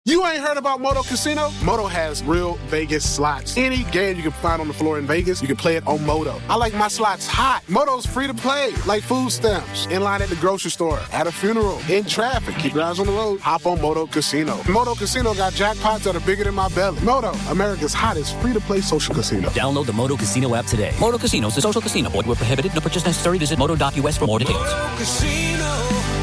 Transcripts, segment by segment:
You ain't heard about Moto Casino? Moto has real Vegas slots. Any game you can find on the floor in Vegas, you can play it on Moto. I like my slots hot. Moto's free to play, like food stamps, in line at the grocery store, at a funeral, in traffic. Keep your eyes on the road. Hop on Moto Casino. Moto Casino got jackpots that are bigger than my belly. Moto, America's hottest free-to-play social casino. Download the Moto Casino app today. Moto Casino is a social casino. Void where prohibited. No purchase necessary. Visit moto.us for more details. Moto Casino,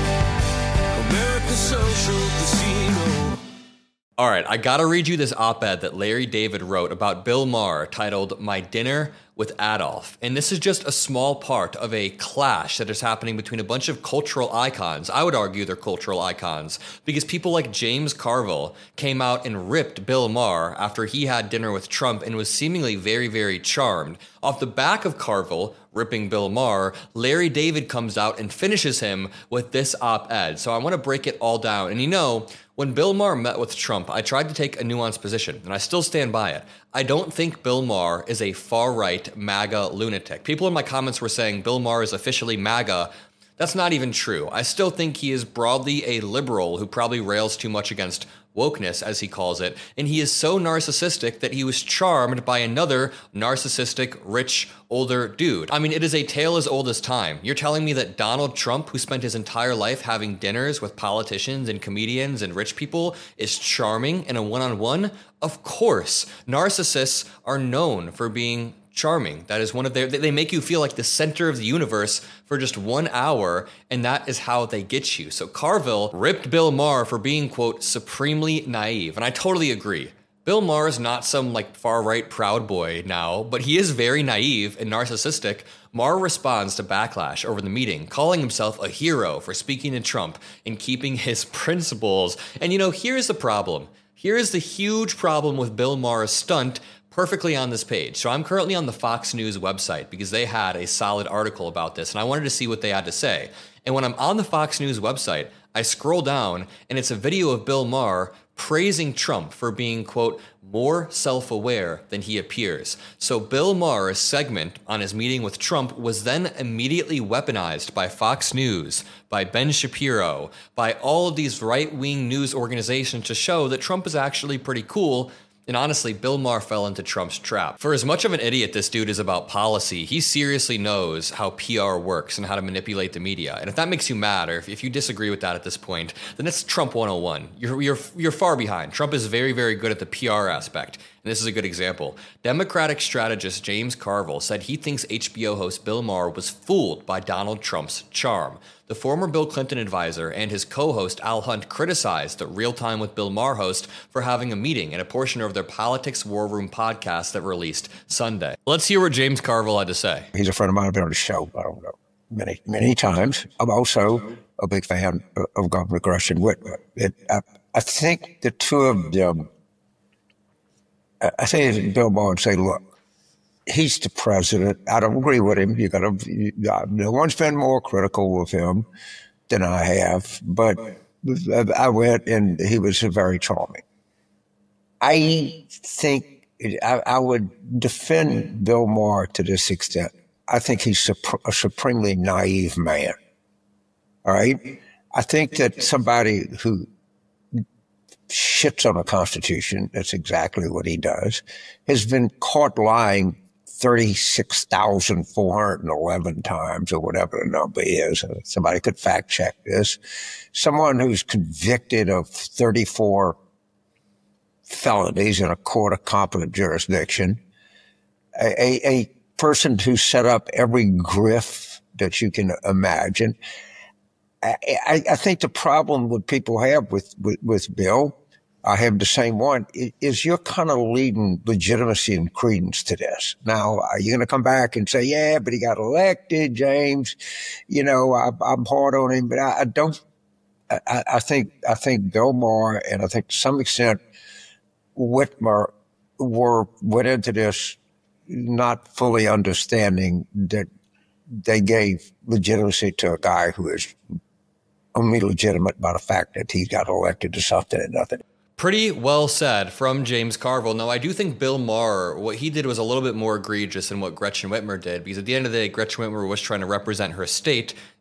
America's social casino. All right, I gotta read you this op-ed that Larry David wrote about Bill Maher titled My Dinner with Adolf. And this is just a small part of a clash that is happening between a bunch of cultural icons. I would argue they're cultural icons because people like James Carville came out and ripped Bill Maher after he had dinner with Trump and was seemingly very, very charmed. Off the back of Carville ripping Bill Maher, Larry David comes out and finishes him with this op-ed. So I want to break it all down. And you know, when Bill Maher met with Trump, I tried to take a nuanced position, and I still stand by it. I don't think Bill Maher is a far-right MAGA lunatic. People in my comments were saying Bill Maher is officially MAGA. That's not even true. I still think he is broadly a liberal who probably rails too much against wokeness, as he calls it, and he is so narcissistic that he was charmed by another narcissistic, rich, older dude. I mean, it is a tale as old as time. You're telling me that Donald Trump, who spent his entire life having dinners with politicians and comedians and rich people, is charming in a one-on-one? Of course. Narcissists are known for being charming. That is one of their, they make you feel like the center of the universe for just 1 hour, and that is how they get you. So Carville ripped Bill Maher for being, quote, supremely naive. And I totally agree. Bill Maher is not some like far-right Proud Boy now, but he is very naive and narcissistic. Maher responds to backlash over the meeting, calling himself a hero for speaking to Trump and keeping his principles. And you know, here's the problem. Here is the huge problem with Bill Maher's stunt perfectly on this page. So I'm currently on the Fox News website because they had a solid article about this and I wanted to see what they had to say. And when I'm on the Fox News website, I scroll down and it's a video of Bill Maher praising Trump for being, quote, more self-aware than he appears. So Bill Maher's segment on his meeting with Trump was then immediately weaponized by Fox News, by Ben Shapiro, by all of these right-wing news organizations to show that Trump is actually pretty cool. And honestly, Bill Maher fell into Trump's trap. For as much of an idiot this dude is about policy, he seriously knows how PR works and how to manipulate the media. And if that makes you mad, or if you disagree with that at this point, then it's Trump 101. You're far behind. Trump is very, very good at the PR aspect. And this is a good example. Democratic strategist James Carville said he thinks HBO host Bill Maher was fooled by Donald Trump's charm. The former Bill Clinton advisor and his co-host Al Hunt criticized the Real Time with Bill Maher host for having a meeting in a portion of their Politics War Room podcast that released Sunday. Let's hear what James Carville had to say. He's a friend of mine. I've been on the show, I don't know, many times. I'm also a big fan of Governor Gretchen Whitmer. I think the two of them, I say Bill Maher and say, look, he's the president. I don't agree with him. No one's been more critical of him than I have, but I went and he was very charming. I think I would defend Bill Maher to this extent. I think he's a supremely naive man. All right. I think that somebody who shits on the Constitution, that's exactly what he does, has been caught lying 36,411 times or whatever the number is. Somebody could fact check this. Someone who's convicted of 34 felonies in a court of competent jurisdiction, a person who set up every grift that you can imagine. I think the problem that people have with Bill, I have the same one, is you're kind of leading legitimacy and credence to this. Now, are you going to come back and say, yeah, but he got elected, James? You know, I'm hard on him, but I don't. I think Bill Maher and I think to some extent Whitmer went into this not fully understanding that they gave legitimacy to a guy who is only legitimate by the fact that he got elected to something and nothing. Pretty well said from James Carville. Now, I do think Bill Maher, what he did was a little bit more egregious than what Gretchen Whitmer did, because at the end of the day, Gretchen Whitmer was trying to represent her state,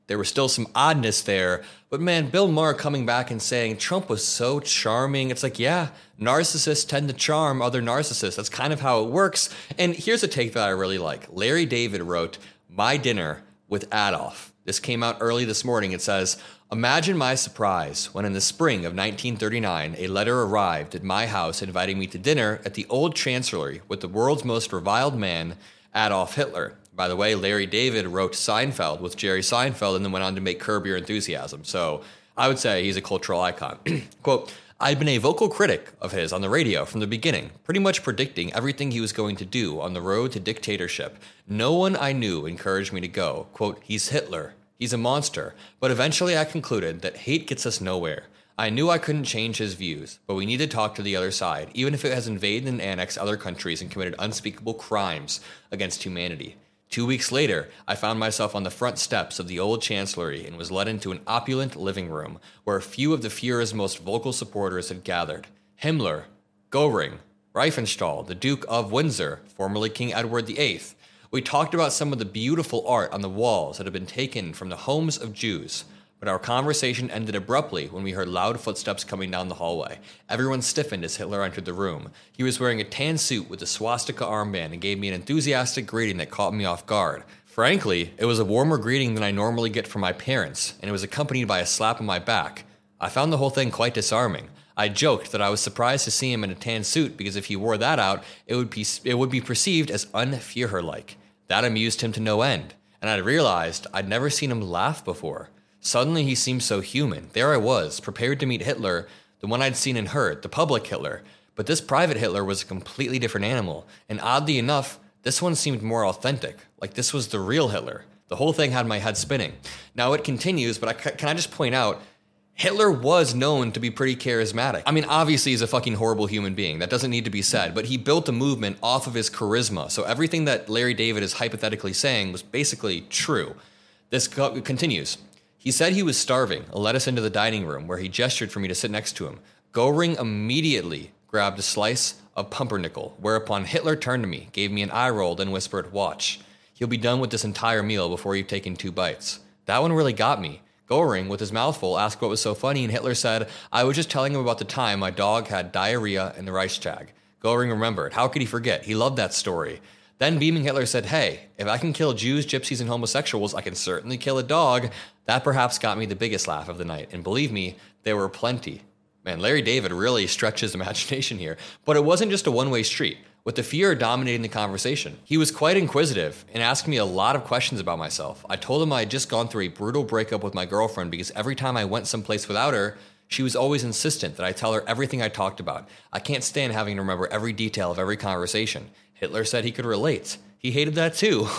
There was still some oddness there, but man, Bill Maher coming back and saying Trump was so charming. It's like, yeah, narcissists tend to charm other narcissists. That's kind of how it works. And here's a take that I really like. Larry David wrote, "My dinner with Adolf." This came out early this morning. It says, "Imagine my surprise when in the spring of 1939, a letter arrived at my house inviting me to dinner at the old chancellery with the world's most reviled man, Adolf Hitler." By the way, Larry David wrote Seinfeld with Jerry Seinfeld and then went on to make Curb Your Enthusiasm. So I would say he's a cultural icon. Quote, "I'd been a vocal critic of his on the radio from the beginning, pretty much predicting everything he was going to do on the road to dictatorship. No one I knew encouraged me to go. Quote, he's Hitler. He's a monster. But eventually I concluded that hate gets us nowhere. I knew I couldn't change his views, but we need to talk to the other side, even if it has invaded and annexed other countries and committed unspeakable crimes against humanity. 2 weeks later, I found myself on the front steps of the old chancellery and was led into an opulent living room where a few of the Fuhrer's most vocal supporters had gathered. Himmler, Goering, Riefenstahl, the Duke of Windsor, formerly King Edward VIII. We talked about some of the beautiful art on the walls that had been taken from the homes of Jews. But our conversation ended abruptly when we heard loud footsteps coming down the hallway. Everyone stiffened as Hitler entered the room. He was wearing a tan suit with a swastika armband and gave me an enthusiastic greeting that caught me off guard. Frankly, it was a warmer greeting than I normally get from my parents, and it was accompanied by a slap on my back. I found the whole thing quite disarming. I joked that I was surprised to see him in a tan suit because if he wore that out, it would be perceived as un-Führer-like. That amused him to no end, and I realized I'd never seen him laugh before. Suddenly he seemed so human. There I was, prepared to meet Hitler, the one I'd seen and heard, the public Hitler. But this private Hitler was a completely different animal, and oddly enough, this one seemed more authentic, like this was the real Hitler. The whole thing had my head spinning. Now it continues, but can I just point out, Hitler was known to be pretty charismatic. I mean, obviously he's a fucking horrible human being. That doesn't need to be said, but he built a movement off of his charisma. So everything that Larry David is hypothetically saying was basically true. This continues. He said he was starving and led us into the dining room where he gestured for me to sit next to him. Goering immediately grabbed a slice of pumpernickel, whereupon Hitler turned to me, gave me an eye roll, then whispered, "Watch. He'll be done with this entire meal before you've taken 2 bites." That one really got me. Goering, with his mouth full, asked what was so funny, and Hitler said, "I was just telling him about the time my dog had diarrhea in the Reichstag." Goering remembered. How could he forget? He loved that story. Then beaming Hitler said, "Hey, if I can kill Jews, gypsies, and homosexuals, I can certainly kill a dog." That perhaps got me the biggest laugh of the night. And believe me, there were plenty. Man, Larry David really stretches imagination here. But it wasn't just a one-way street, with the Führer dominating the conversation. He was quite inquisitive and asked me a lot of questions about myself. I told him I had just gone through a brutal breakup with my girlfriend because every time I went someplace without her, she was always insistent that I tell her everything I talked about. I can't stand having to remember every detail of every conversation. Hitler said he could relate. He hated that too.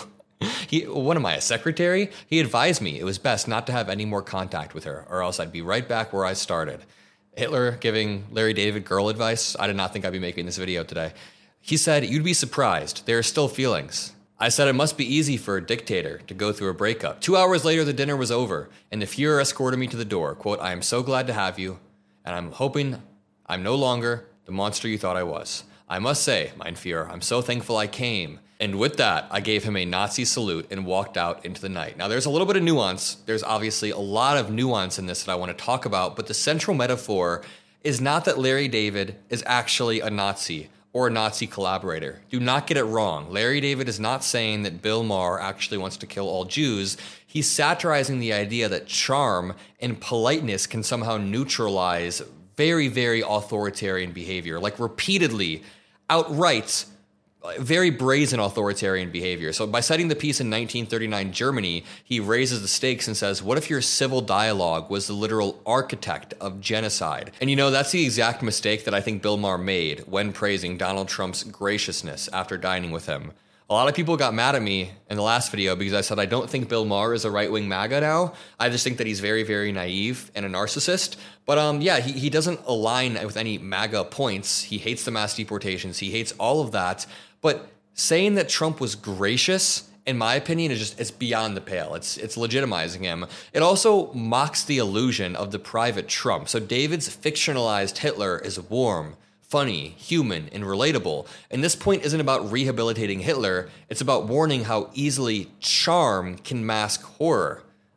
What am I, a secretary? He advised me it was best not to have any more contact with her, or else I'd be right back where I started. Hitler giving Larry David girl advice? I did not think I'd be making this video today. He said, "You'd be surprised. There are still feelings." I said it must be easy for a dictator to go through a breakup. 2 hours later, the dinner was over, and the Führer escorted me to the door. Quote, "I am so glad to have you, and I'm hoping I'm no longer the monster you thought I was. I must say, mein Führer, I'm so thankful I came." And with that, I gave him a Nazi salute and walked out into the night. Now, there's a little bit of nuance. There's obviously a lot of nuance in this that I want to talk about, but the central metaphor is not that Larry David is actually a Nazi or a Nazi collaborator. Do not get it wrong. Larry David is not saying that Bill Maher actually wants to kill all Jews. He's satirizing the idea that charm and politeness can somehow neutralize very, very authoritarian behavior, like repeatedly, outright, very brazen authoritarian behavior. So by setting the piece in 1939 Germany, he raises the stakes and says, what if your civil dialogue was the literal architect of genocide? And you know, that's the exact mistake that I think Bill Maher made when praising Donald Trump's graciousness after dining with him. A lot of people got mad at me in the last video because I said I don't think Bill Maher is a right-wing MAGA now. I just think that he's very, very naive and a narcissist. But yeah, he doesn't align with any MAGA points. He hates the mass deportations. He hates all of that. But saying that Trump was gracious, in my opinion, is just, it's beyond the pale. It's legitimizing him. It also mocks the illusion of the private Trump. So David's fictionalized Hitler is warm, funny, human, and relatable. And this point isn't about rehabilitating Hitler. It's about warning how easily charm can mask horror.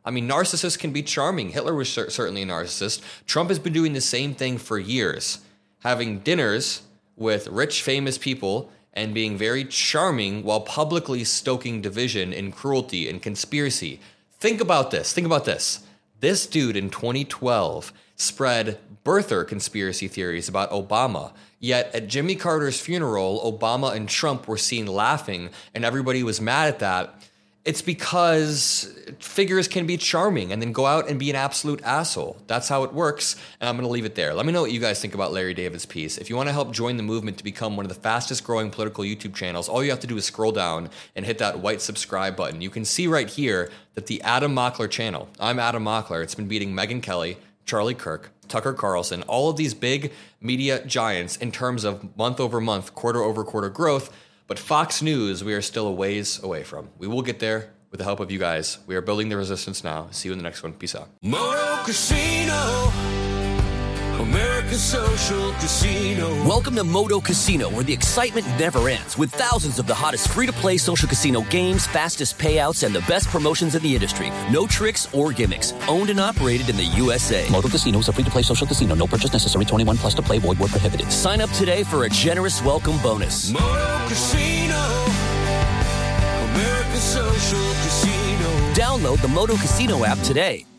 I mean, narcissists can be charming. Hitler was certainly a narcissist. Trump has been doing the same thing for years, having dinners with rich, famous people and being very charming while publicly stoking division and cruelty and conspiracy. Think about this. Think about this. This dude in 2012 spread birther conspiracy theories about Obama. Yet at Jimmy Carter's funeral, Obama and Trump were seen laughing, and everybody was mad at that. It's because figures can be charming and then go out and be an absolute asshole. That's how it works, and I'm going to leave it there. Let me know what you guys think about Larry David's piece. If you want to help join the movement to become one of the fastest growing political YouTube channels, all you have to do is scroll down and hit that white subscribe button. You can see right here that the Adam Mockler channel, I'm Adam Mockler, it's been beating Megyn Kelly, Charlie Kirk, Tucker Carlson, all of these big media giants in terms of month over month, quarter over quarter growth. But Fox News, we are still a ways away from. We will get there with the help of you guys. We are building the resistance now. See you in the next one. Peace out. Moto Casino, America's social casino. Welcome to Moto Casino, where the excitement never ends, with thousands of the hottest free-to-play social casino games, fastest payouts, and the best promotions in the industry. No tricks or gimmicks. Owned and operated in the USA. Moto Casino is a free-to-play social casino. No purchase necessary. 21 plus to play. Void where prohibited. Sign up today for a generous welcome bonus. Moto Casino, America's social casino. Download the Moto Casino app today.